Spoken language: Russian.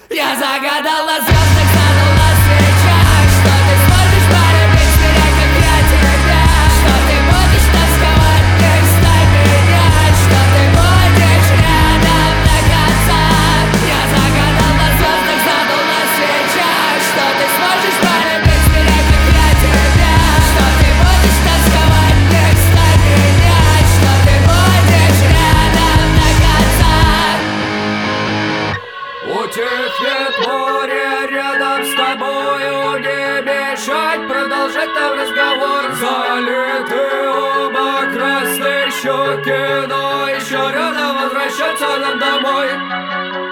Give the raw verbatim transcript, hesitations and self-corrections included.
Я загадал на звездах, задал на свечах, что ты сможешь полюбить меня, как я тебя, что ты будешь тосковать, не стать меня, что ты будешь рядом до конца. Я загадал на звездах, задал на свечах, что ты сможешь полюбить меня, как я тебя, что ты будешь тосковать, не стать меня, что ты будешь рядом до конца. Утихнет море рядом с тобою, не мешать продолжать нам разговор. Залиты оба красные щеки, но еще рано возвращаться нам домой.